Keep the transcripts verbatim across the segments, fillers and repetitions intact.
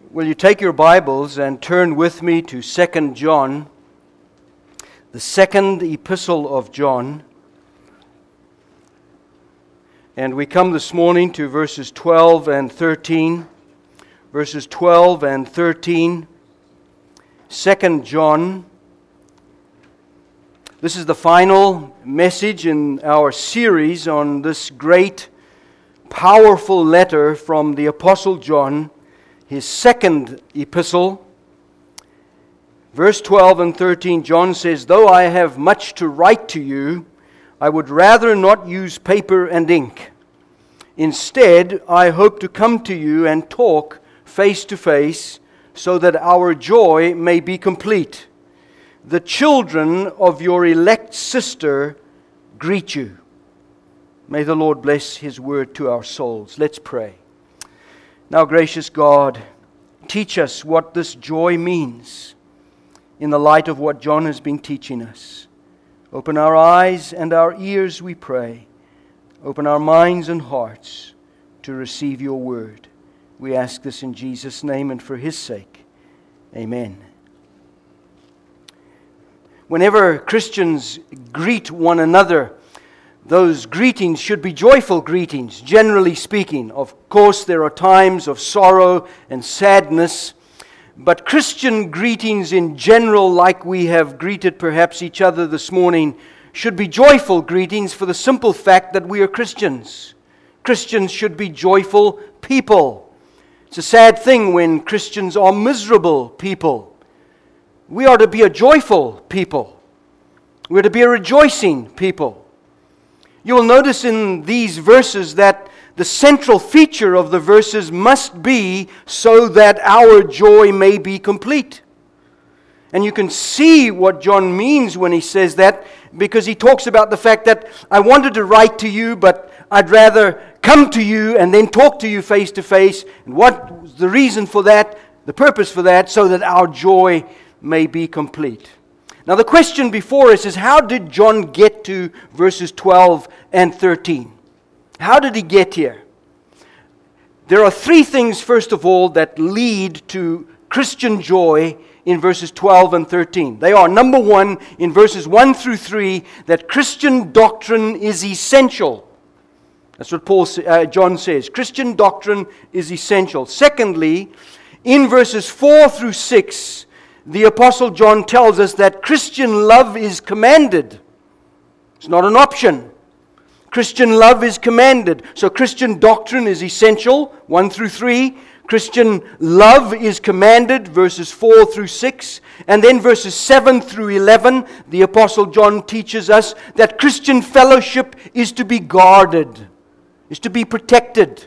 Will you take your Bibles and turn with me to Second John, the second epistle of John. And we come this morning to verses twelve and thirteen. Verses twelve and thirteen. Second John. This is the final message in our series on this great, powerful letter from the Apostle John, his second epistle. Verse twelve and thirteen, John says, "Though I have much to write to you, I would rather not use paper and ink. Instead, I hope to come to you and talk face to face, so that our joy may be complete. The children of your elect sister greet you." May the Lord bless His word to our souls. Let's pray. Now, gracious God, teach us what this joy means in the light of what John has been teaching us. Open our eyes and our ears, we pray. Open our minds and hearts to receive your word. We ask this in Jesus' name and for His sake. Amen. Whenever Christians greet one another, those greetings should be joyful greetings, generally speaking. Of course, there are times of sorrow and sadness, but Christian greetings in general, like we have greeted perhaps each other this morning, should be joyful greetings for the simple fact that we are Christians. Christians should be joyful people. It's a sad thing when Christians are miserable people. We are to be a joyful people. We're to be a rejoicing people. You will notice in these verses that the central feature of the verses must be so that our joy may be complete. And you can see what John means when he says that, because he talks about the fact that I wanted to write to you, but I'd rather come to you and then talk to you face to face. And what was the reason for that, the purpose for that, so that our joy may be complete. Now the question before us is, how did John get to verses twelve and thirteen? How did he get here? There are three things, first of all, that lead to Christian joy in verses twelve and thirteen. They are, number one, in verses one through three, that Christian doctrine is essential. That's what Paul, uh, John says. Christian doctrine is essential. Secondly, in verses four through six, the Apostle John tells us that Christian love is commanded. It's not an option. Christian love is commanded. So Christian doctrine is essential, one through three. Christian love is commanded, verses four through six. And then verses seven through eleven, the Apostle John teaches us that Christian fellowship is to be guarded, is to be protected.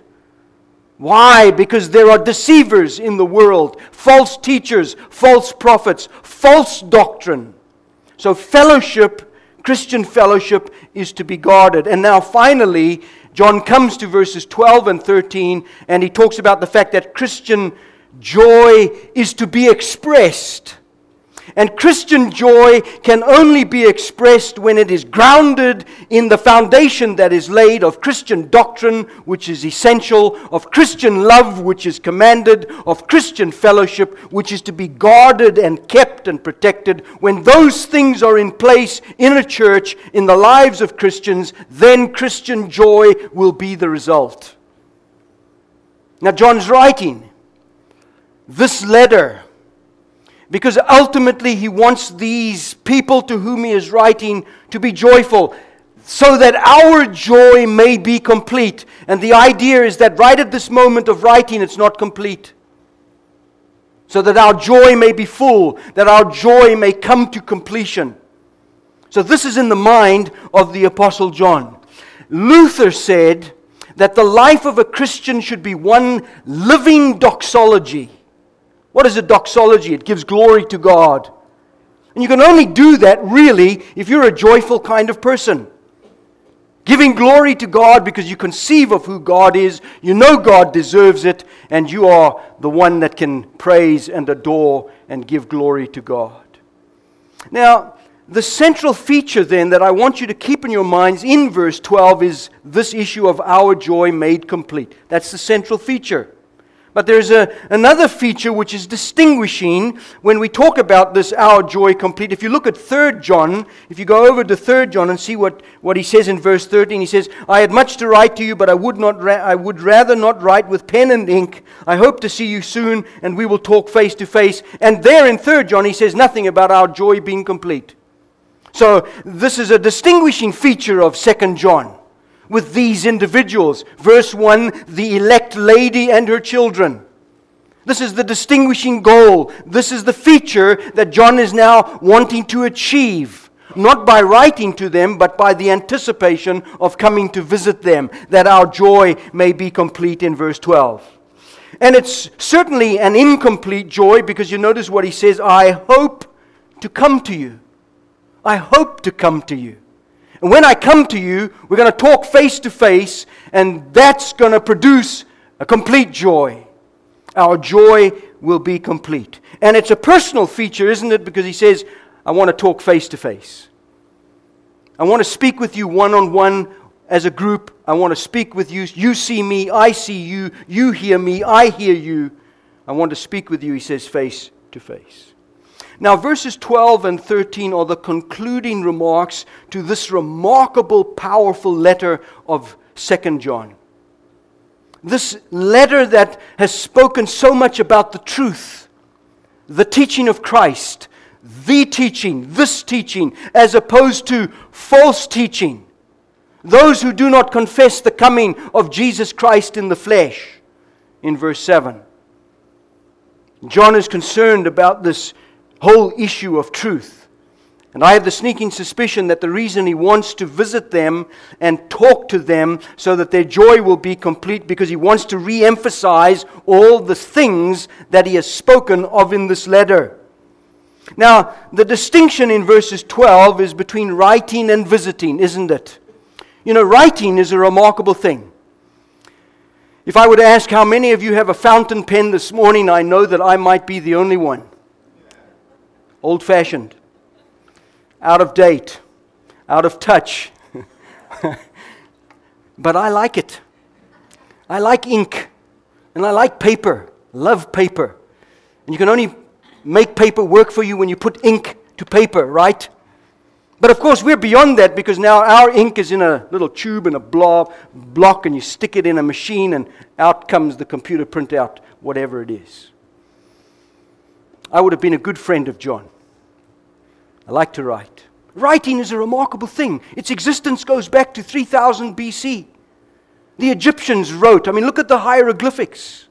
Why? Because there are deceivers in the world, false teachers, false prophets, false doctrine. So fellowship, Christian fellowship, is to be guarded. And now finally, John comes to verses twelve and thirteen, and he talks about the fact that Christian joy is to be expressed. And Christian joy can only be expressed when it is grounded in the foundation that is laid of Christian doctrine, which is essential, of Christian love, which is commanded, of Christian fellowship, which is to be guarded and kept and protected. When those things are in place in a church, in the lives of Christians, then Christian joy will be the result. Now, John's writing this letter because ultimately he wants these people to whom he is writing to be joyful, so that our joy may be complete. And the idea is that right at this moment of writing, it's not complete. So that our joy may be full, that our joy may come to completion. So this is in the mind of the Apostle John. Luther said that the life of a Christian should be one living doxology. What is a doxology? It gives glory to God. And you can only do that, really, if you're a joyful kind of person. Giving glory to God because you conceive of who God is, you know God deserves it, and you are the one that can praise and adore and give glory to God. Now, the central feature then that I want you to keep in your minds in verse twelve is this issue of our joy made complete. That's the central feature. But there's a, another feature which is distinguishing when we talk about this, our joy complete. If you look at Third John, if you go over to Third John and see what, what he says in verse thirteen, he says, I had much to write to you, but I would not. Ra- I would rather not write with pen and ink. I hope to see you soon, and we will talk face to face. And there in Third John, he says nothing about our joy being complete. So this is a distinguishing feature of Second John with these individuals. Verse one, the elect lady and her children. This is the distinguishing goal. This is the feature that John is now wanting to achieve. Not by writing to them, but by the anticipation of coming to visit them, that our joy may be complete in verse twelve. And it's certainly an incomplete joy, because you notice what he says, I hope to come to you. I hope to come to you. And when I come to you, we're going to talk face to face, and that's going to produce a complete joy. Our joy will be complete. And it's a personal feature, isn't it? Because he says, I want to talk face to face. I want to speak with you one-on-one as a group. I want to speak with you. You see me, I see you. You hear me, I hear you. I want to speak with you, he says, face to face. Now, verses twelve and thirteen are the concluding remarks to this remarkable, powerful letter of Second John. This letter that has spoken so much about the truth, the teaching of Christ, the teaching, this teaching, as opposed to false teaching. Those who do not confess the coming of Jesus Christ in the flesh, in verse seven. John is concerned about this whole issue of truth. And I have the sneaking suspicion that the reason he wants to visit them and talk to them so that their joy will be complete, because he wants to re-emphasize all the things that he has spoken of in this letter. Now, the distinction in verses twelve is between writing and visiting, isn't it? You know, writing is a remarkable thing. If I were to ask how many of you have a fountain pen this morning, I know that I might be the only one. Old-fashioned, out of date, out of touch. But I like it. I like ink, and I like paper. Love paper. And you can only make paper work for you when you put ink to paper, right? But of course, we're beyond that, because now our ink is in a little tube and a blob, block, and you stick it in a machine, and out comes the computer printout, whatever it is. I would have been a good friend of John. I like to write. Writing is a remarkable thing. Its existence goes back to three thousand B C. The Egyptians wrote. I mean, look at the hieroglyphics.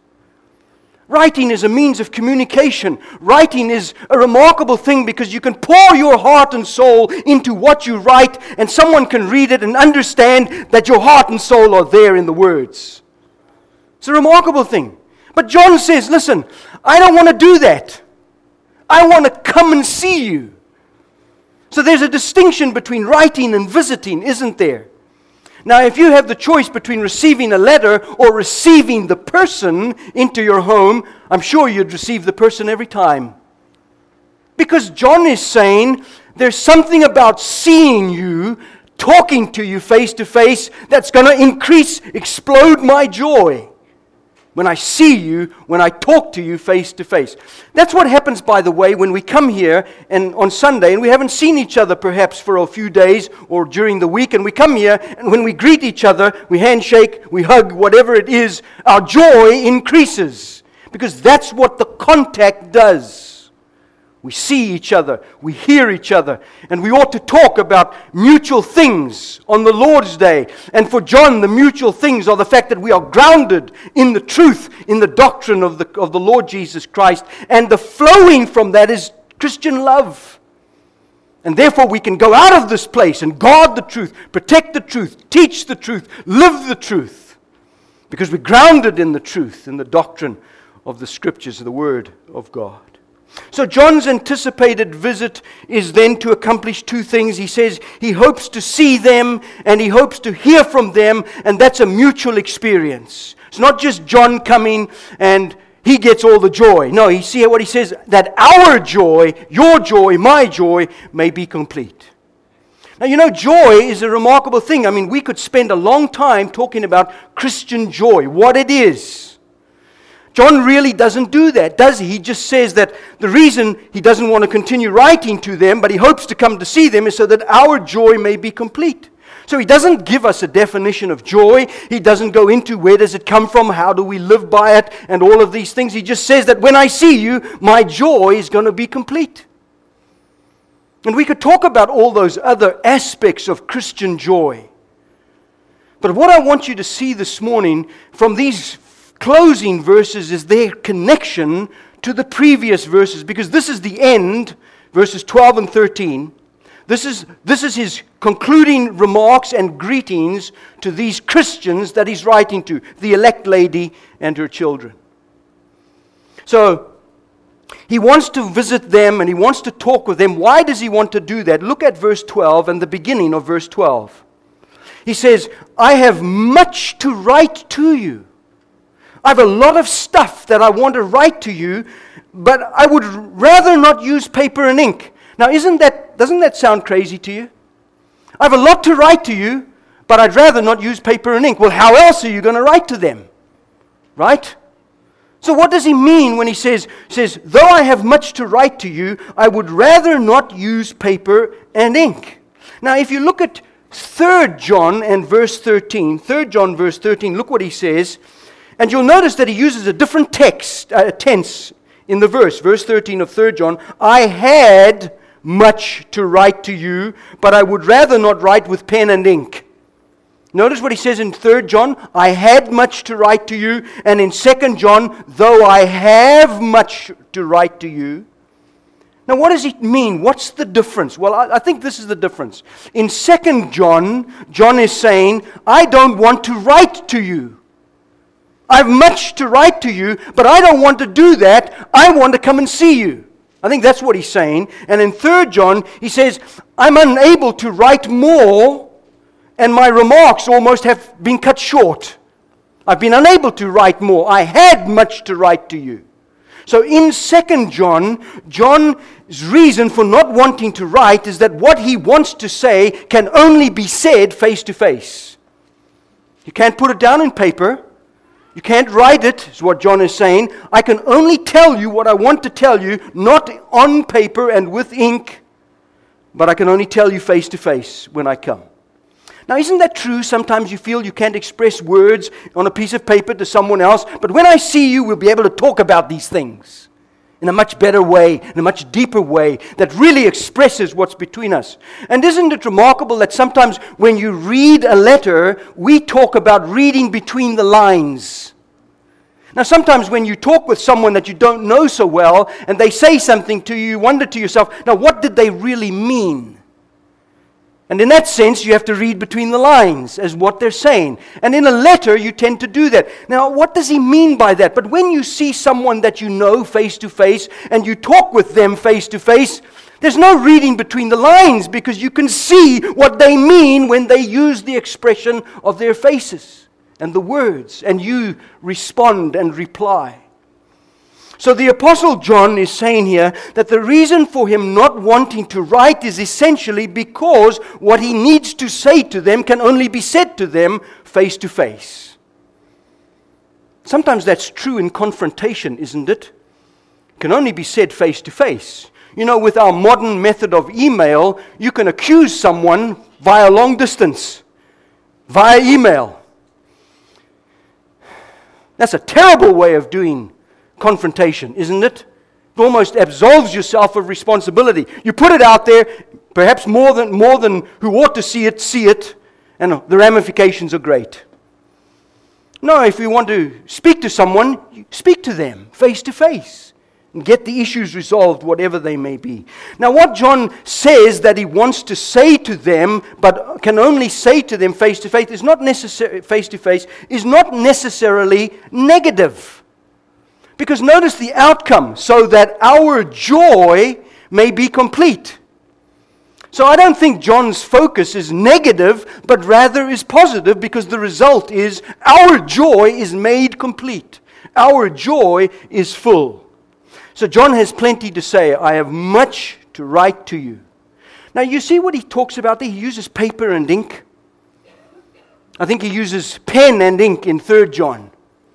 Writing is a means of communication. Writing is a remarkable thing because you can pour your heart and soul into what you write, and someone can read it and understand that your heart and soul are there in the words. It's a remarkable thing. But John says, listen, I don't want to do that. I want to come and see you. So there's a distinction between writing and visiting, isn't there? Now, if you have the choice between receiving a letter or receiving the person into your home, I'm sure you'd receive the person every time. Because John is saying there's something about seeing you, talking to you face to face, that's going to increase, explode my joy. When I see you, when I talk to you face to face. That's what happens, by the way, when we come here and on Sunday, and we haven't seen each other perhaps for a few days or during the week, and we come here, and when we greet each other, we handshake, we hug, whatever it is, our joy increases. Because that's what the contact does. We see each other, we hear each other, and we ought to talk about mutual things on the Lord's Day. And for John, the mutual things are the fact that we are grounded in the truth, in the doctrine of the, of the Lord Jesus Christ, and the flowing from that is Christian love. And therefore we can go out of this place and guard the truth, protect the truth, teach the truth, live the truth, because we're grounded in the truth, in the doctrine of the Scriptures, the Word of God. So John's anticipated visit is then to accomplish two things. He says he hopes to see them and he hopes to hear from them, and that's a mutual experience. It's not just John coming and he gets all the joy. No, you see what he says? That our joy, your joy, my joy may be complete. Now, you know, joy is a remarkable thing. I mean, we could spend a long time talking about Christian joy, what it is. John really doesn't do that, does he? He just says that the reason he doesn't want to continue writing to them, but he hopes to come to see them, is so that our joy may be complete. So he doesn't give us a definition of joy. He doesn't go into where does it come from, how do we live by it, and all of these things. He just says that when I see you, my joy is going to be complete. And we could talk about all those other aspects of Christian joy. But what I want you to see this morning from these closing verses is their connection to the previous verses, because this is the end, verses twelve and thirteen. This is, this is his concluding remarks and greetings to these Christians that he's writing to, the elect lady and her children. So, he wants to visit them and he wants to talk with them. Why does he want to do that? Look at verse twelve and the beginning of verse twelve. He says, I have much to write to you. I have a lot of stuff that I want to write to you, but I would rather not use paper and ink. Now, isn't that, doesn't that sound crazy to you? I have a lot to write to you, but I'd rather not use paper and ink. Well, how else are you going to write to them? Right? So what does he mean when he says, says, though I have much to write to you, I would rather not use paper and ink. Now, if you look at Third John and verse thirteen, Third John verse thirteen, look what he says. And you'll notice that he uses a different text, uh, tense in the verse. Verse thirteen of Third John, I had much to write to you, but I would rather not write with pen and ink. Notice what he says in Third John, I had much to write to you. And in Second John, though I have much to write to you. Now what does it mean? What's the difference? Well, I, I think this is the difference. In Second John, John is saying, I don't want to write to you. I have much to write to you, but I don't want to do that. I want to come and see you. I think that's what he's saying. And in Third John, he says, I'm unable to write more, and my remarks almost have been cut short. I've been unable to write more. I had much to write to you. So in Second John, John's reason for not wanting to write is that what he wants to say can only be said face to face. You can't put it down in paper. You can't write it, is what John is saying. I can only tell you what I want to tell you, not on paper and with ink, but I can only tell you face to face when I come. Now, isn't that true? Sometimes you feel you can't express words on a piece of paper to someone else, but when I see you, we'll be able to talk about these things in a much better way, in a much deeper way, that really expresses what's between us. And isn't it remarkable that sometimes when you read a letter, we talk about reading between the lines. Now sometimes when you talk with someone that you don't know so well, and they say something to you, you wonder to yourself, now what did they really mean? And in that sense, you have to read between the lines as what they're saying. And in a letter, you tend to do that. Now, what does he mean by that? But when you see someone that you know face to face, and you talk with them face to face, there's no reading between the lines, because you can see what they mean when they use the expression of their faces and the words, and you respond and reply. So the Apostle John is saying here that the reason for him not wanting to write is essentially because what he needs to say to them can only be said to them face to face. Sometimes that's true in confrontation, isn't it? It can only be said face to face. You know, with our modern method of email, you can accuse someone via long distance, via email. That's a terrible way of doing confrontation, isn't it? It almost absolves yourself of responsibility. You put it out there, perhaps more than more than who ought to see it, see it, and the ramifications are great. No, if you want to speak to someone, you speak to them face to face and get the issues resolved, whatever they may be. Now, what John says that he wants to say to them, but can only say to them face to face, is not necessary face to face, is not necessarily negative. Because notice the outcome, so that our joy may be complete. So I don't think John's focus is negative, but rather is positive, because the result is our joy is made complete. Our joy is full. So John has plenty to say. I have much to write to you. Now you see what he talks about there? He uses paper and ink. I think he uses pen and ink in Third John.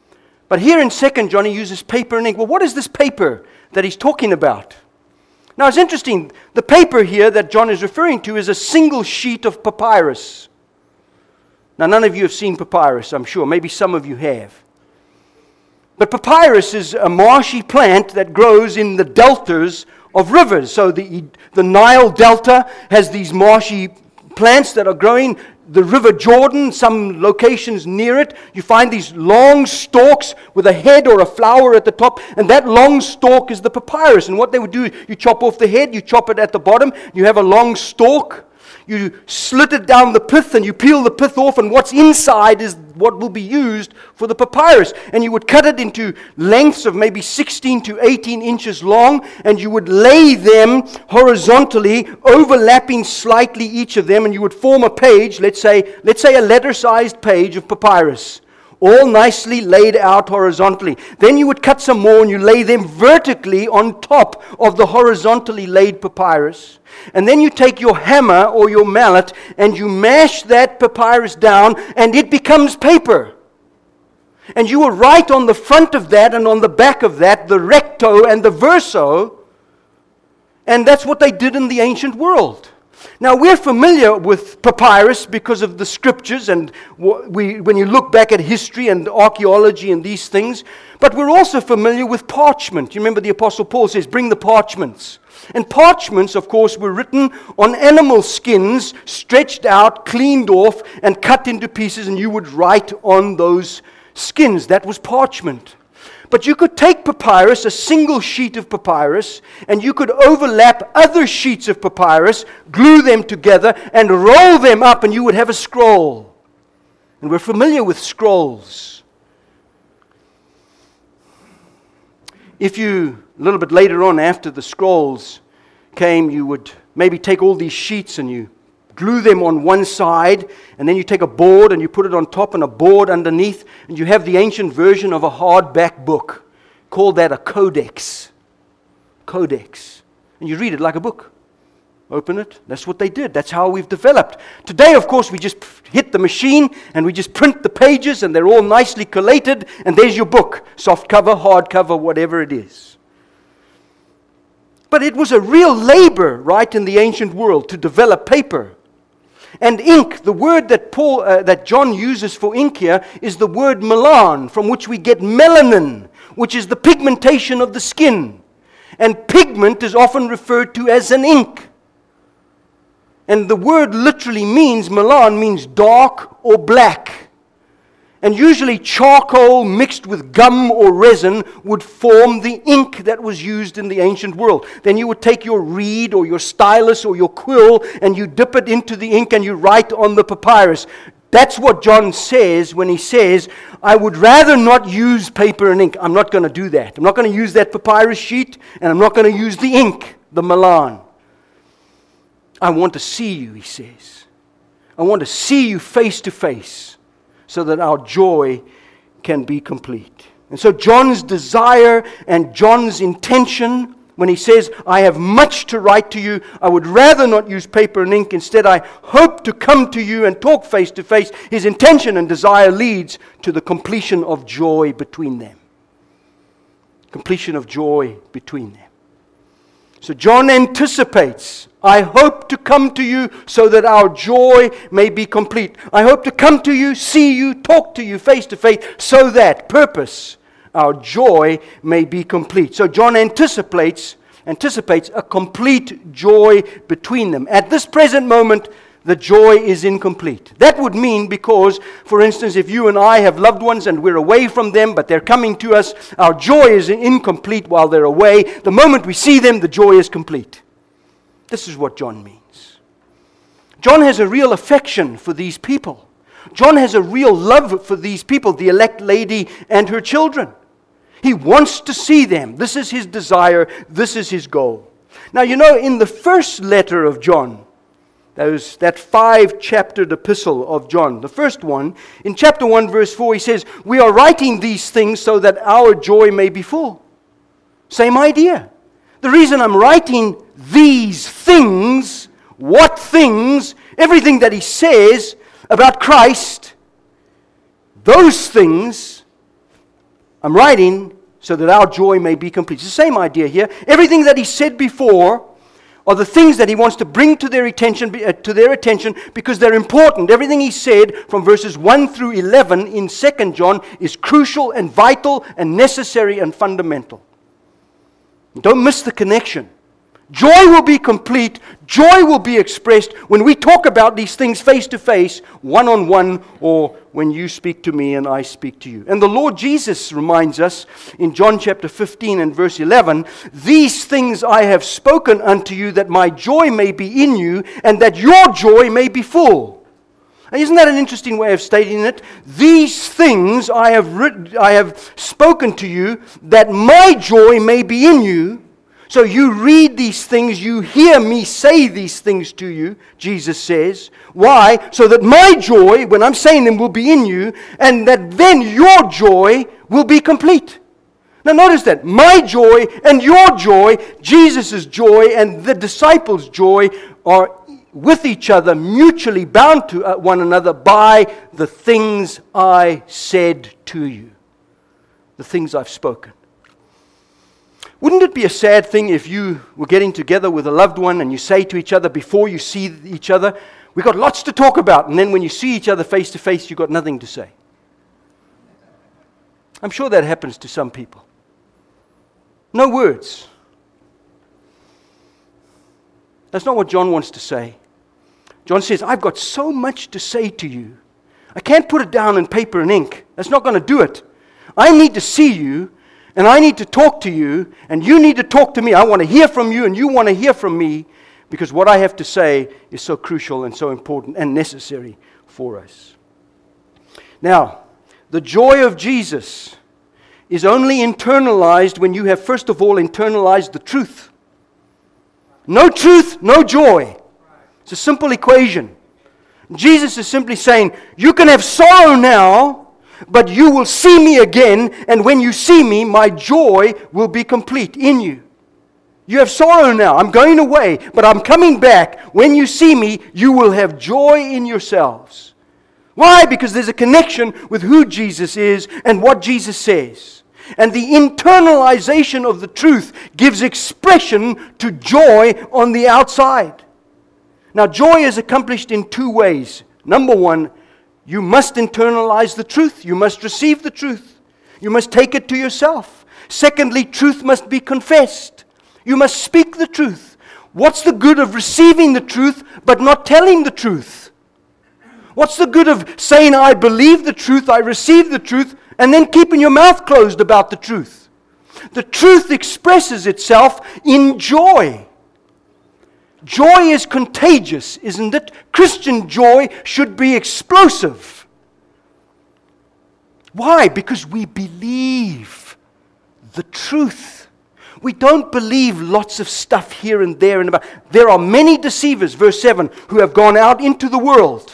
But here in Second John, he uses paper and ink. Well, what is this paper that he's talking about? Now, it's interesting. The paper here that John is referring to is a single sheet of papyrus. Now, none of you have seen papyrus, I'm sure. Maybe some of you have. But papyrus is a marshy plant that grows in the deltas of rivers. So the, the Nile Delta has these marshy plants that are growing. The River Jordan, some locations near it, you find these long stalks with a head or a flower at the top, and that long stalk is the papyrus. And what they would do, you chop off the head, you chop it at the bottom, you have a long stalk, you slit it down the pith, and you peel the pith off, and what's inside is what will be used for the papyrus. And you would cut it into lengths of maybe sixteen to eighteen inches long, and you would lay them horizontally, overlapping slightly each of them, and you would form a page, let's say, let's say a letter-sized page of papyrus, all nicely laid out horizontally. Then you would cut some more, and you lay them vertically on top of the horizontally laid papyrus. And then you take your hammer or your mallet and you mash that papyrus down, and it becomes paper. And you will write on the front of that and on the back of that the recto and the verso. And that's what they did in the ancient world. Now, we're familiar with papyrus because of the scriptures, and we, when you look back at history and archaeology and these things, but we're also familiar with parchment. You remember the Apostle Paul says, bring the parchments. And parchments, of course, were written on animal skins, stretched out, cleaned off, and cut into pieces, and you would write on those skins. That was parchment. But you could take papyrus, a single sheet of papyrus, and you could overlap other sheets of papyrus, glue them together, and roll them up, and you would have a scroll. And we're familiar with scrolls. If you, a little bit later on, after the scrolls came, you would maybe take all these sheets and you glue them on one side, and then you take a board and you put it on top and a board underneath, and you have the ancient version of a hardback book. Call that a codex. Codex. And you read it like a book. Open it. That's what they did. That's how we've developed. Today, of course, we just hit the machine and we just print the pages, and they're all nicely collated, and there's your book. Soft cover, hard cover, whatever it is. But it was a real labor, right, in the ancient world to develop paper. And ink, the word that Paul, uh, that John uses for ink here is the word melan, from which we get melanin, which is the pigmentation of the skin. And pigment is often referred to as an ink. And the word literally means, melan means dark or black. And usually charcoal mixed with gum or resin would form the ink that was used in the ancient world. Then you would take your reed or your stylus or your quill and you dip it into the ink and you write on the papyrus. That's what John says when he says, I would rather not use paper and ink. I'm not going to do that. I'm not going to use that papyrus sheet, and I'm not going to use the ink, the melan. I want to see you, he says. I want to see you face to face so that our joy can be complete. And so John's desire and John's intention, when he says, I have much to write to you, I would rather not use paper and ink. Instead, I hope to come to you and talk face to face. His intention and desire leads to the completion of joy between them. Completion of joy between them. So John anticipates, I hope to come to you so that our joy may be complete. I hope to come to you, see you, talk to you face to face, so that, purpose, our joy may be complete. So John anticipates, anticipates a complete joy between them. At this present moment, the joy is incomplete. That would mean because, for instance, if you and I have loved ones and we're away from them, but they're coming to us, our joy is incomplete while they're away. The moment we see them, the joy is complete. This is what John means. John has a real affection for these people. John has a real love for these people, the elect lady and her children. He wants to see them. This is his desire. This is his goal. Now, you know, in the first letter of John, Those, that five-chaptered epistle of John, the first one, in chapter one, verse four, he says, we are writing these things so that our joy may be full. Same idea. The reason I'm writing these things, what things, everything that he says about Christ, those things, I'm writing so that our joy may be complete. It's the same idea here. Everything that he said before are the things that he wants to bring to their attention, uh, to their attention because they're important. Everything he said from verses one through eleven in Second John is crucial and vital and necessary and fundamental. Don't miss the connection. Joy will be complete, joy will be expressed when we talk about these things face to face, one on one, or when you speak to me and I speak to you. And the Lord Jesus reminds us in John chapter fifteen and verse eleven, "These things I have spoken unto you, that my joy may be in you, and that your joy may be full." And isn't that an interesting way of stating it? These things I have written, I have spoken to you, that my joy may be in you. So you read these things, you hear me say these things to you, Jesus says. Why? So that my joy, when I'm saying them, will be in you, and that then your joy will be complete. Now notice that. My joy and your joy, Jesus' joy and the disciples' joy are with each other, mutually bound to one another by the things I said to you. The things I've spoken. Wouldn't it be a sad thing if you were getting together with a loved one and you say to each other before you see each other, "We've got lots to talk about," and then when you see each other face to face, you've got nothing to say? I'm sure that happens to some people. No words. That's not what John wants to say. John says, "I've got so much to say to you. I can't put it down in paper and ink. That's not going to do it. I need to see you. And I need to talk to you, and you need to talk to me. I want to hear from you, and you want to hear from me, because what I have to say is so crucial and so important and necessary for us." Now, the joy of Jesus is only internalized when you have, first of all, internalized the truth. No truth, no joy. It's a simple equation. Jesus is simply saying, you can have sorrow now, but you will see me again, and when you see me, my joy will be complete in you. You have sorrow now. I'm going away, but I'm coming back. When you see me, you will have joy in yourselves. Why? Because there's a connection with who Jesus is and what Jesus says. And the internalization of the truth gives expression to joy on the outside. Now, joy is accomplished in two ways. Number one, you must internalize the truth. You must receive the truth. You must take it to yourself. Secondly, truth must be confessed. You must speak the truth. What's the good of receiving the truth but not telling the truth? What's the good of saying, I believe the truth, I receive the truth, and then keeping your mouth closed about the truth? The truth expresses itself in joy. Joy is contagious, isn't it? Christian joy should be explosive. Why? Because we believe the truth. We don't believe lots of stuff here and there and about. There are many deceivers, verse seven, who have gone out into the world.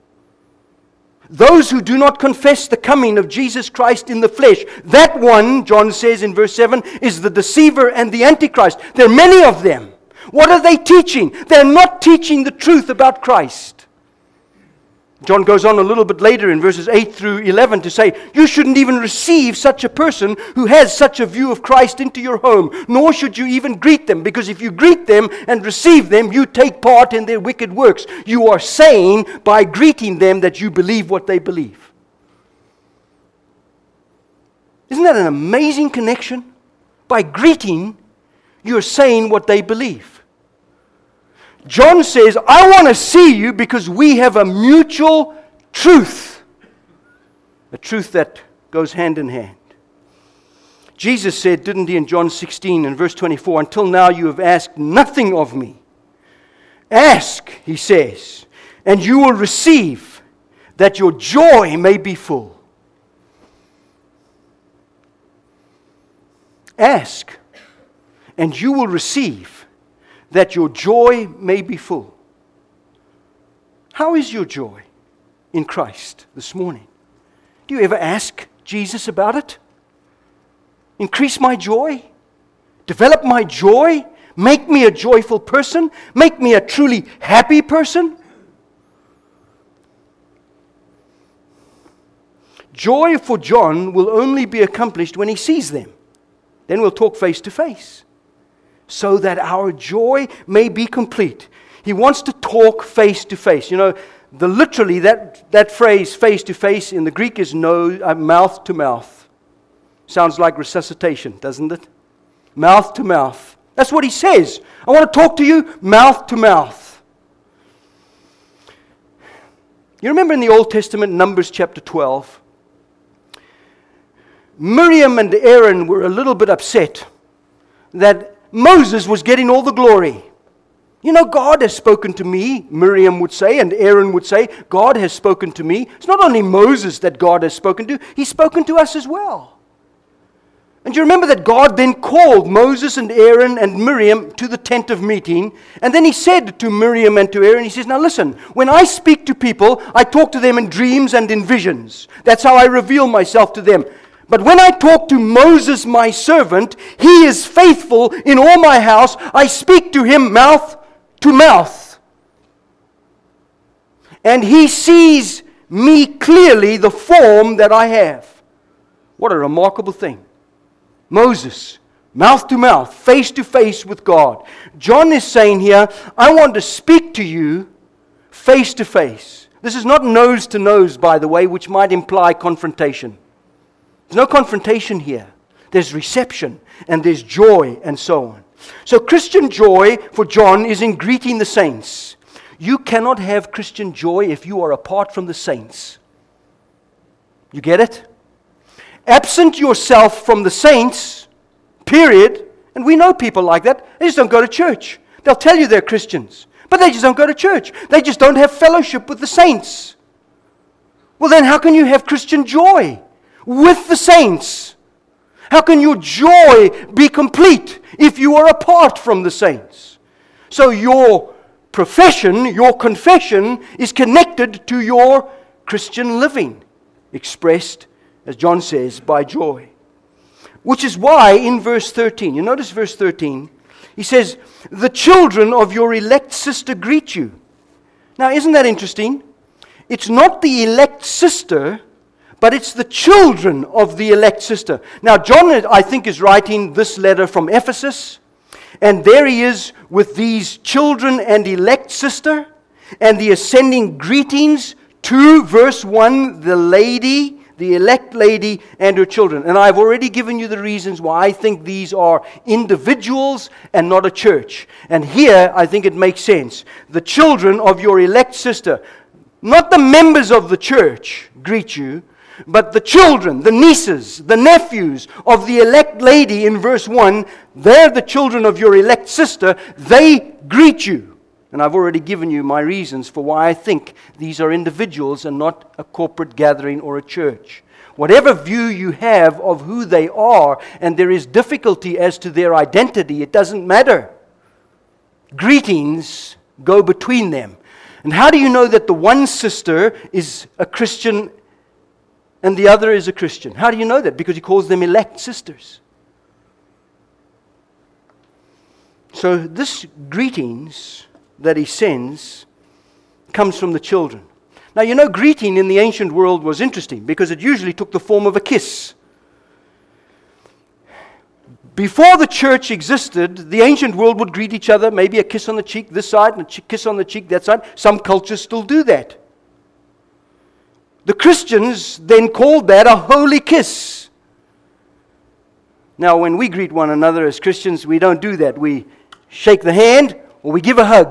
Those who do not confess the coming of Jesus Christ in the flesh. That one, John says in verse seven, is the deceiver and the antichrist. There are many of them. What are they teaching? They're not teaching the truth about Christ. John goes on a little bit later in verses eight through eleven to say, you shouldn't even receive such a person who has such a view of Christ into your home, nor should you even greet them, because if you greet them and receive them, you take part in their wicked works. You are saying by greeting them that you believe what they believe. Isn't that an amazing connection? By greeting, you're saying what they believe. John says, I want to see you because we have a mutual truth. A truth that goes hand in hand. Jesus said, didn't he, in John sixteen and verse twenty-four, until now you have asked nothing of me. Ask, he says, and you will receive, that your joy may be full. Ask, and you will receive, that your joy may be full. How is your joy in Christ this morning? Do you ever ask Jesus about it? Increase my joy? Develop my joy? Make me a joyful person? Make me a truly happy person? joy for John will only be accomplished when he sees them. Then we'll talk face to face, so that our joy may be complete. He wants to talk face to face. You know, the literally that, that phrase face to face in the Greek is no, uh, mouth to mouth. Sounds like resuscitation, doesn't it? Mouth to mouth. That's what he says. I want to talk to you mouth to mouth. You remember in the Old Testament, Numbers chapter twelve, Miriam and Aaron were a little bit upset that Moses was getting all the glory. You know, God has spoken to me, Miriam would say, and Aaron would say, God has spoken to me. It's not only Moses that God has spoken to, He's spoken to us as well. And you remember that God then called Moses and Aaron and Miriam to the tent of meeting, and then He said to Miriam and to Aaron, He says, now listen, when I speak to people, I talk to them in dreams and in visions. That's how I reveal myself to them. But when I talk to Moses, my servant, he is faithful in all my house. I speak to him mouth to mouth. And he sees me clearly, the form that I have. What a remarkable thing. Moses, mouth to mouth, face to face with God. John is saying here, I want to speak to you face to face. This is not nose to nose, by the way, which might imply confrontation. There's no confrontation here. There's reception and there's joy and so on. So Christian joy for John is in greeting the saints. You cannot have Christian joy if you are apart from the saints. You get it? Absent yourself from the saints, period. And we know people like that. They just don't go to church. They'll tell you they're Christians, but they just don't go to church. They just don't have fellowship with the saints. Well, then how can you have Christian joy with the saints? How can your joy be complete if you are apart from the saints? So your profession, your confession is connected to your Christian living, expressed, as John says, by joy. Which is why in verse thirteen, you notice verse thirteen, he says, the children of your elect sister greet you. Now, isn't that interesting? It's not the elect sister, but it's the children of the elect sister. Now, John, I think, is writing this letter from Ephesus. And there he is with these children and elect sister. And he is sending greetings to, verse one, the lady, the elect lady and her children. And I've already given you the reasons why I think these are individuals and not a church. And here, I think it makes sense. The children of your elect sister, not the members of the church, greet you, but the children, the nieces, the nephews of the elect lady in verse one, they're the children of your elect sister. They greet you. And I've already given you my reasons for why I think these are individuals and not a corporate gathering or a church. Whatever view you have of who they are, and there is difficulty as to their identity, it doesn't matter. Greetings go between them. And how do you know that the one sister is a Christian and the other is a Christian? How do you know that? Because he calls them elect sisters. So this greetings that he sends comes from the children. Now, you know, greeting in the ancient world was interesting because it usually took the form of a kiss. Before the church existed, the ancient world would greet each other, maybe a kiss on the cheek this side and a kiss on the cheek that side. Some cultures still do that. The Christians then called that a holy kiss. Now, when we greet one another as Christians, we don't do that. We shake the hand or we give a hug.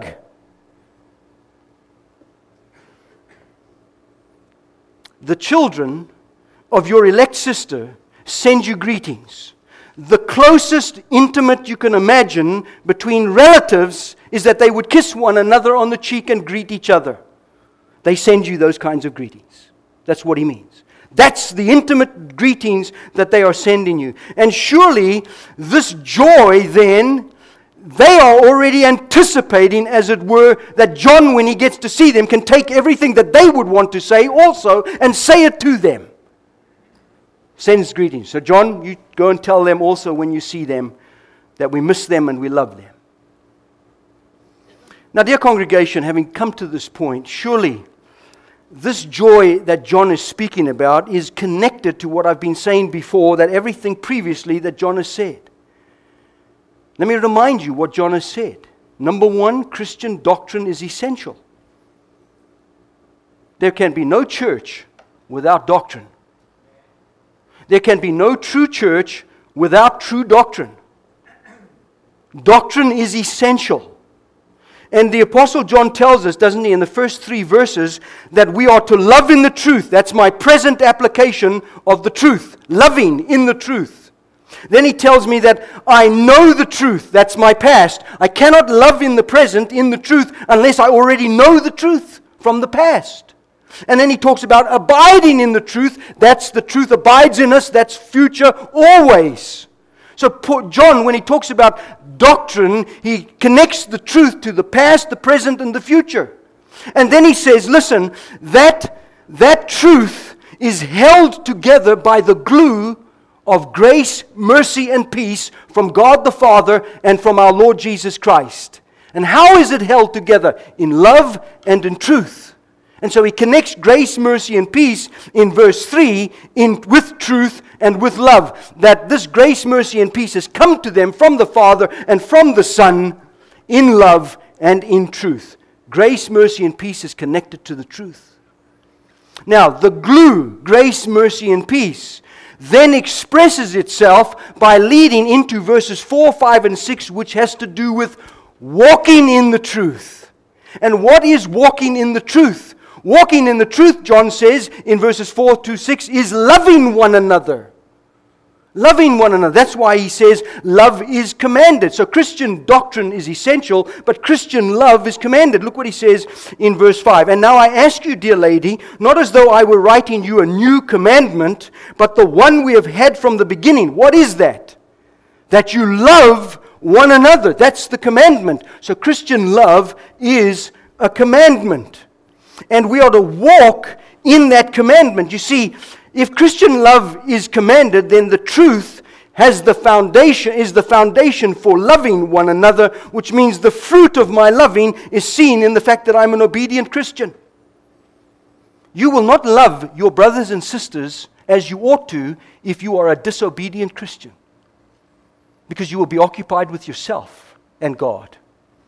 The children of your elect sister send you greetings. The closest intimate you can imagine between relatives is that they would kiss one another on the cheek and greet each other. They send you those kinds of greetings. That's what he means. That's the intimate greetings that they are sending you. And surely this joy then, they are already anticipating, as it were, that John, when he gets to see them, can take everything that they would want to say also and say it to them. Sends greetings. So John, you go and tell them also when you see them that we miss them and we love them. Now, dear congregation, having come to this point, surely this joy that John is speaking about is connected to what I've been saying before, that everything previously that John has said. Let me remind you what John has said. Number one, Christian doctrine is essential. There can be no church without doctrine. There can be no true church without true doctrine. Doctrine is essential. And the Apostle John tells us, doesn't he, in the first three verses, that we are to love in the truth. That's my present application of the truth. Loving in the truth. Then he tells me that I know the truth. That's my past. I cannot love in the present, in the truth, unless I already know the truth from the past. And then he talks about abiding in the truth. That's the truth abides in us. That's future always. So John, when he talks about doctrine, he connects the truth to the past, the present, and the future. And then he says, listen, that, that truth is held together by the glue of grace, mercy, and peace from God the Father and from our Lord Jesus Christ. And how is it held together? In love and in truth. And so he connects grace, mercy, and peace in verse three in, with truth and with love. That this grace, mercy, and peace has come to them from the Father and from the Son in love and in truth. Grace, mercy, and peace is connected to the truth. Now, the glue, grace, mercy, and peace, then expresses itself by leading into verses four, five, and six, which has to do with walking in the truth. And what is walking in the truth? Walking in the truth, John says in verses four to six, is loving one another. Loving one another. That's why he says love is commanded. So Christian doctrine is essential, but Christian love is commanded. Look what he says in verse five. And now I ask you, dear lady, not as though I were writing you a new commandment, but the one we have had from the beginning. What is that? That you love one another. That's the commandment. So Christian love is a commandment. And we are to walk in that commandment. You see, if Christian love is commanded, then the truth has the foundation, is the foundation for loving one another, which means the fruit of my loving is seen in the fact that I'm an obedient Christian. You will not love your brothers and sisters as you ought to if you are a disobedient Christian, because you will be occupied with yourself and God.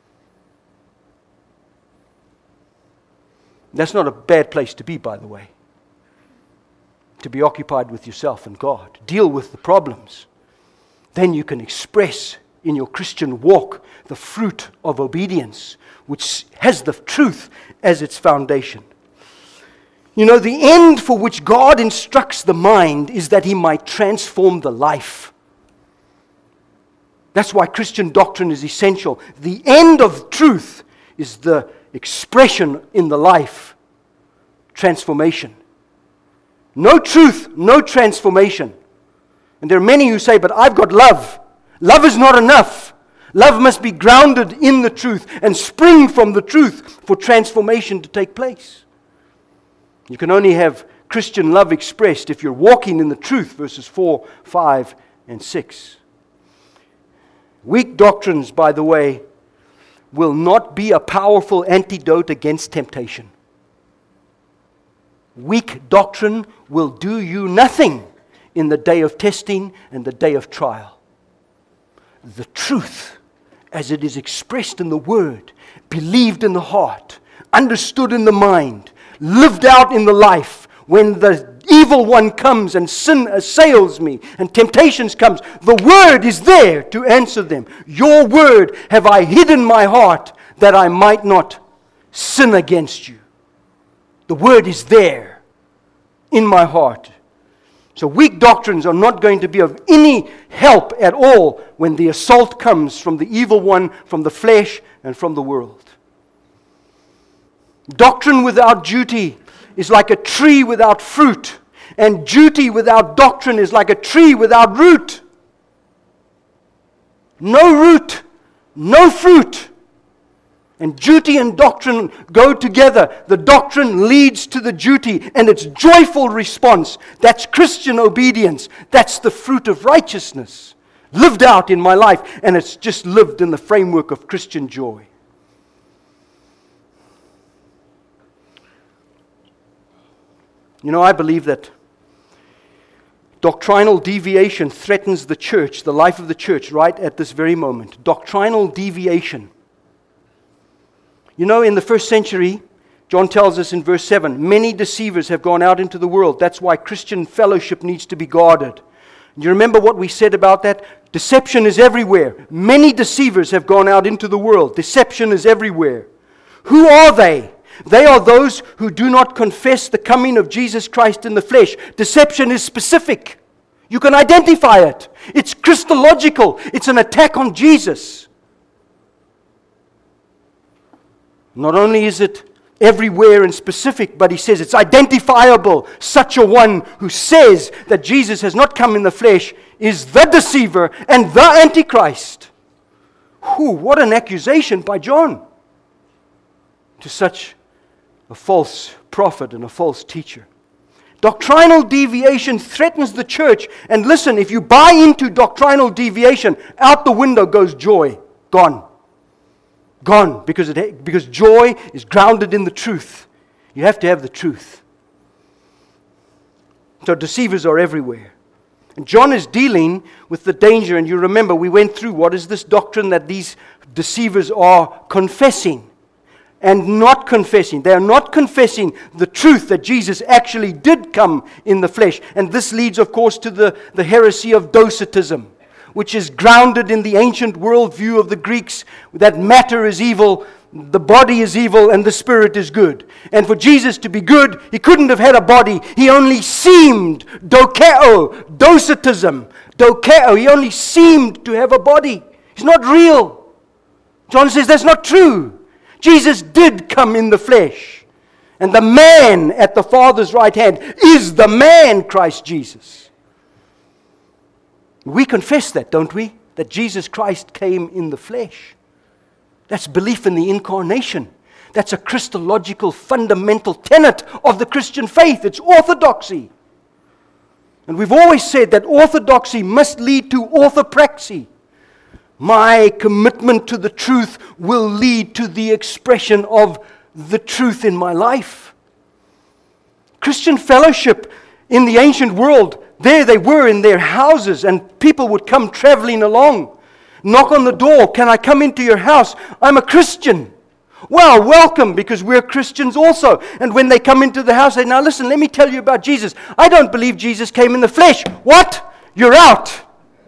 That's not a bad place to be, by the way. To be occupied with yourself and God. Deal with the problems. Then you can express in your Christian walk the fruit of obedience, which has the truth as its foundation. You know, the end for which God instructs the mind is that He might transform the life. That's why Christian doctrine is essential. The end of truth is the expression in the life. Transformation. No truth, no transformation. And there are many who say, but I've got love. Love is not enough. Love must be grounded in the truth and spring from the truth for transformation to take place. You can only have Christian love expressed if you're walking in the truth, verses four, five, and six. Weak doctrines, by the way, will not be a powerful antidote against temptation. Weak doctrine will do you nothing in the day of testing and the day of trial. The truth, as it is expressed in the Word, believed in the heart, understood in the mind, lived out in the life, when the evil one comes and sin assails me and temptations comes, the Word is there to answer them. Your Word have I hid in my heart that I might not sin against you. The Word is there in my heart. So weak doctrines are not going to be of any help at all when the assault comes from the evil one, from the flesh, and from the world. Doctrine without duty is like a tree without fruit, and duty without doctrine is like a tree without root. No root, no fruit. And duty and doctrine go together. The doctrine leads to the duty, and it's joyful response. That's Christian obedience. That's the fruit of righteousness lived out in my life, and it's just lived in the framework of Christian joy. You know, I believe that doctrinal deviation threatens the church, the life of the church, right at this very moment. Doctrinal deviation. You know, in the first century, John tells us in verse seven, many deceivers have gone out into the world. That's why Christian fellowship needs to be guarded. Do you remember what we said about that? Deception is everywhere. Many deceivers have gone out into the world. Deception is everywhere. Who are they? They are those who do not confess the coming of Jesus Christ in the flesh. Deception is specific. You can identify it. It's Christological. It's an attack on Jesus. Not only is it everywhere and specific, but he says it's identifiable. Such a one who says that Jesus has not come in the flesh is the deceiver and the Antichrist. Whew, what an accusation by John to such a false prophet and a false teacher. Doctrinal deviation threatens the church. And listen, if you buy into doctrinal deviation, out the window goes joy. Gone. Gone, because it, because joy is grounded in the truth. You have to have the truth. So deceivers are everywhere. And John is dealing with the danger, and you remember we went through what is this doctrine that these deceivers are confessing and not confessing. They are not confessing the truth that Jesus actually did come in the flesh. And this leads, of course, to the, the heresy of Docetism, which is grounded in the ancient worldview of the Greeks, that matter is evil, the body is evil, and the spirit is good. And for Jesus to be good, he couldn't have had a body. He only seemed, dokeo, docetism, dokeo, he only seemed to have a body. He's not real. John says that's not true. Jesus did come in the flesh. And the man at the Father's right hand is the man, Christ Jesus. We confess that, don't we? That Jesus Christ came in the flesh. That's belief in the incarnation. That's a Christological fundamental tenet of the Christian faith. It's orthodoxy. And we've always said that orthodoxy must lead to orthopraxy. My commitment to the truth will lead to the expression of the truth in my life. Christian fellowship in the ancient world, there they were in their houses, and people would come traveling along, knock on the door. Can I come into your house? I'm a Christian. Well, welcome, because we're Christians also. And when they come into the house, they say, now listen, let me tell you about Jesus. I don't believe Jesus came in the flesh. What? You're out.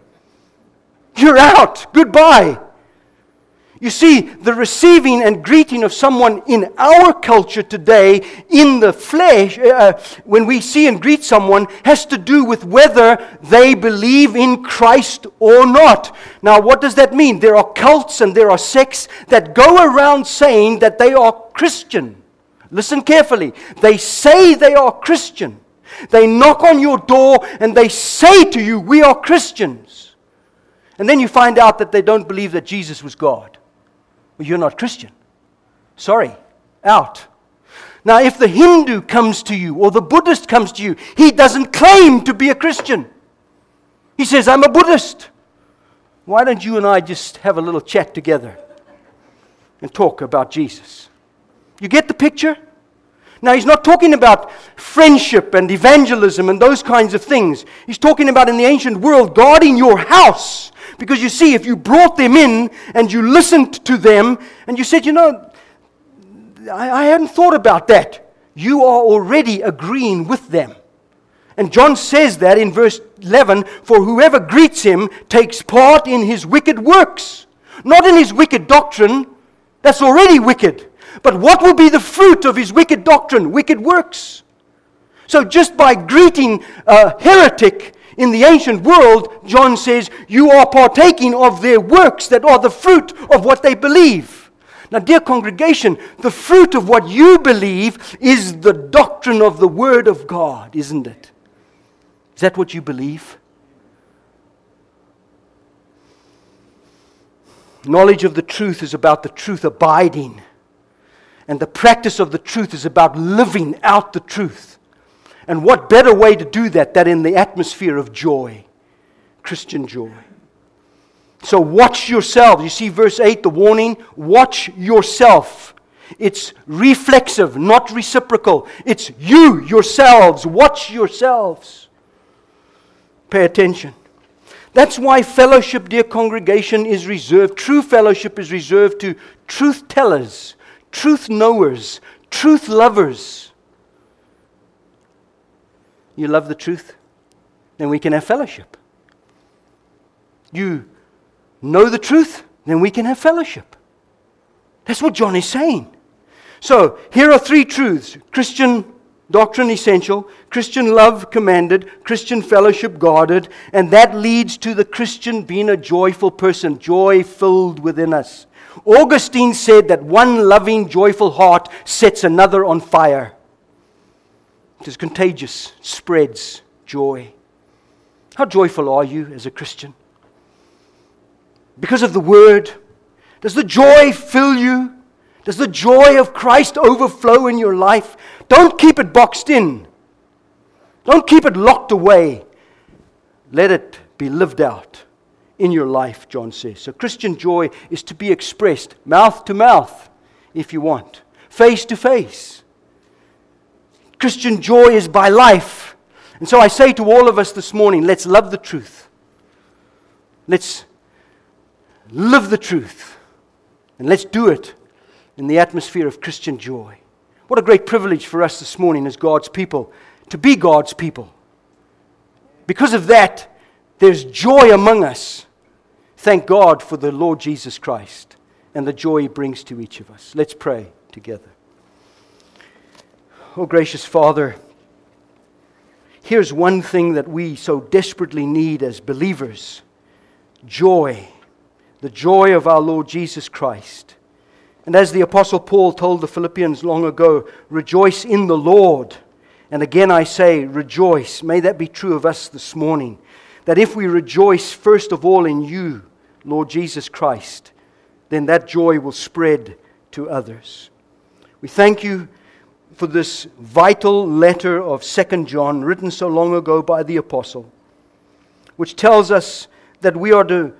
You're out. Goodbye. You see, the receiving and greeting of someone in our culture today in the flesh, uh, when we see and greet someone, has to do with whether they believe in Christ or not. Now, what does that mean? There are cults and there are sects that go around saying that they are Christian. Listen carefully. They say they are Christian. They knock on your door and they say to you, we are Christians. And then you find out that they don't believe that Jesus was God. Well, you're not Christian. Sorry, out. Now, if the Hindu comes to you or the Buddhist comes to you, he doesn't claim to be a Christian. He says, I'm a Buddhist. Why don't you and I just have a little chat together and talk about Jesus? You get the picture? Now, he's not talking about friendship and evangelism and those kinds of things. He's talking about in the ancient world guarding your house. Because you see, if you brought them in and you listened to them and you said, you know, I, I hadn't thought about that. You are already agreeing with them. And John says that in verse eleven, for whoever greets him takes part in his wicked works. Not in his wicked doctrine. That's already wicked. But what will be the fruit of his wicked doctrine? Wicked works. So just by greeting a heretic in the ancient world, John says, you are partaking of their works that are the fruit of what they believe. Now, dear congregation, the fruit of what you believe is the doctrine of the Word of God, isn't it? Is that what you believe? Knowledge of the truth is about the truth abiding. And the practice of the truth is about living out the truth. And what better way to do that than in the atmosphere of joy, Christian joy. So watch yourselves. You see verse eight, the warning, watch yourself. It's reflexive, not reciprocal. It's you, yourselves. Watch yourselves. Pay attention. That's why fellowship, dear congregation, is reserved. True fellowship is reserved to truth tellers, truth knowers, truth lovers. You love the truth? Then we can have fellowship. You know the truth? Then we can have fellowship. That's what John is saying. So, here are three truths. Christian doctrine essential, Christian love commanded, Christian fellowship guarded, and that leads to the Christian being a joyful person, joy filled within us. Augustine said that one loving, joyful heart sets another on fire. It is contagious, spreads joy. How joyful are you as a Christian? Because of the Word? Does the joy fill you? Does the joy of Christ overflow in your life? Don't keep it boxed in. Don't keep it locked away. Let it be lived out in your life, John says. So Christian joy is to be expressed mouth to mouth, if you want, face to face. Christian joy is by life. And so I say to all of us this morning, let's love the truth. Let's live the truth. And let's do it in the atmosphere of Christian joy. What a great privilege for us this morning as God's people, to be God's people. Because of that, there's joy among us. Thank God for the Lord Jesus Christ and the joy He brings to each of us. Let's pray together. Oh, gracious Father, here's one thing that we so desperately need as believers. Joy. The joy of our Lord Jesus Christ. And as the Apostle Paul told the Philippians long ago, rejoice in the Lord. And again I say, rejoice. May that be true of us this morning. That if we rejoice first of all in you, Lord Jesus Christ, then that joy will spread to others. We thank you for this vital letter of Second John, written so long ago by the Apostle, which tells us that we are to,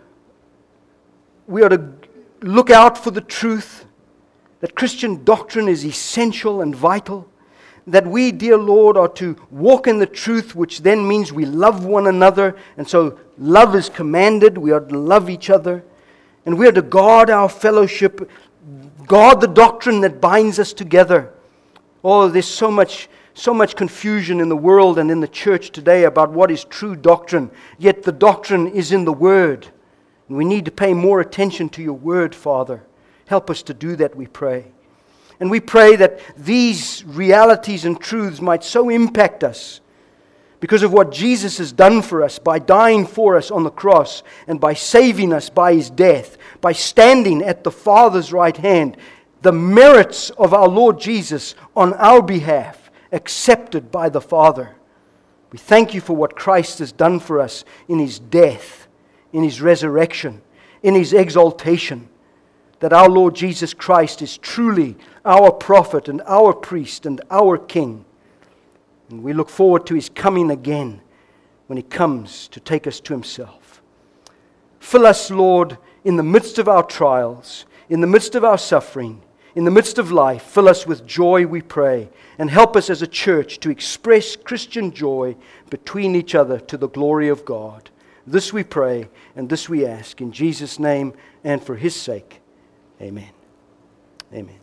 we are to look out for the truth, that Christian doctrine is essential and vital, that we, dear Lord, are to walk in the truth, which then means we love one another, and so love is commanded. We are to love each other, and we are to guard our fellowship, guard the doctrine that binds us together. Oh, there's so much, so much confusion in the world and in the church today about what is true doctrine, yet the doctrine is in the Word, and we need to pay more attention to your Word, Father. Help us to do that, we pray. And we pray that these realities and truths might so impact us because of what Jesus has done for us by dying for us on the cross and by saving us by His death, by standing at the Father's right hand, the merits of our Lord Jesus on our behalf, accepted by the Father. We thank you for what Christ has done for us in His death, in His resurrection, in His exaltation. That our Lord Jesus Christ is truly our prophet and our priest and our king. And we look forward to His coming again when He comes to take us to Himself. Fill us, Lord, in the midst of our trials, in the midst of our suffering, in the midst of life. Fill us with joy, we pray, and help us as a church to express Christian joy between each other to the glory of God. This we pray, and this we ask in Jesus' name and for His sake. Amen. Amen.